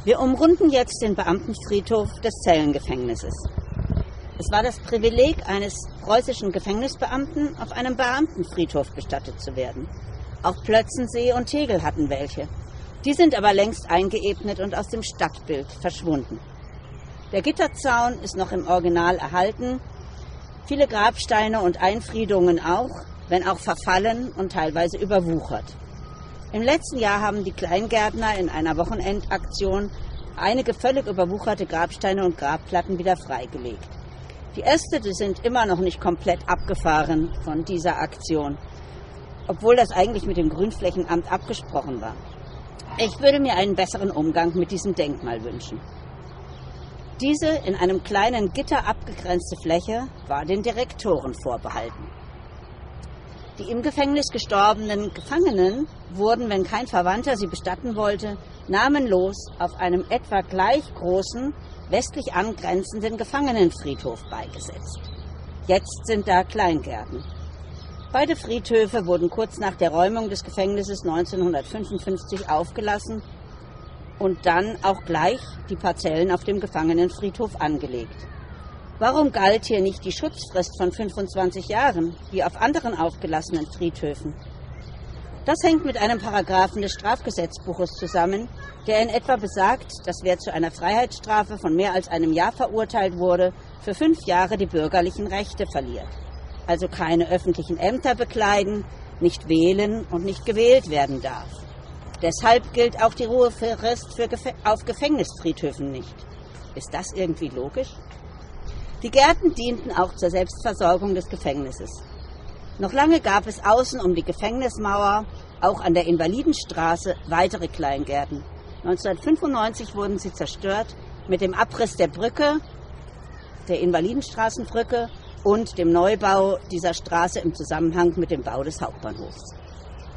Wir umrunden jetzt den Beamtenfriedhof des Zellengefängnisses. Es war das Privileg eines preußischen Gefängnisbeamten, auf einem Beamtenfriedhof bestattet zu werden. Auch Plötzensee und Tegel hatten welche. Die sind aber längst eingeebnet und aus dem Stadtbild verschwunden. Der Gitterzaun ist noch im Original erhalten, viele Grabsteine und Einfriedungen auch, wenn auch verfallen und teilweise überwuchert. Im letzten Jahr haben die Kleingärtner in einer Wochenendaktion einige völlig überwucherte Grabsteine und Grabplatten wieder freigelegt. Die Äste sind immer noch nicht komplett abgefahren von dieser Aktion, obwohl das eigentlich mit dem Grünflächenamt abgesprochen war. Ich würde mir einen besseren Umgang mit diesem Denkmal wünschen. Diese in einem kleinen Gitter abgegrenzte Fläche war den Direktoren vorbehalten. Die im Gefängnis gestorbenen Gefangenen wurden, wenn kein Verwandter sie bestatten wollte, namenlos auf einem etwa gleich großen, westlich angrenzenden Gefangenenfriedhof beigesetzt. Jetzt sind da Kleingärten. Beide Friedhöfe wurden kurz nach der Räumung des Gefängnisses 1955 aufgelassen und dann auch gleich die Parzellen auf dem Gefangenenfriedhof angelegt. Warum galt hier nicht die Schutzfrist von 25 Jahren, wie auf anderen aufgelassenen Friedhöfen? Das hängt mit einem Paragraphen des Strafgesetzbuches zusammen, der in etwa besagt, dass wer zu einer Freiheitsstrafe von mehr als einem Jahr verurteilt wurde, für 5 Jahre die bürgerlichen Rechte verliert. Also keine öffentlichen Ämter bekleiden, nicht wählen und nicht gewählt werden darf. Deshalb gilt auch die Ruhefrist auf Gefängnisfriedhöfen nicht. Ist das irgendwie logisch? Die Gärten dienten auch zur Selbstversorgung des Gefängnisses. Noch lange gab es außen um die Gefängnismauer, auch an der Invalidenstraße, weitere Kleingärten. 1995 wurden sie zerstört mit dem Abriss der Brücke, der Invalidenstraßenbrücke und dem Neubau dieser Straße im Zusammenhang mit dem Bau des Hauptbahnhofs.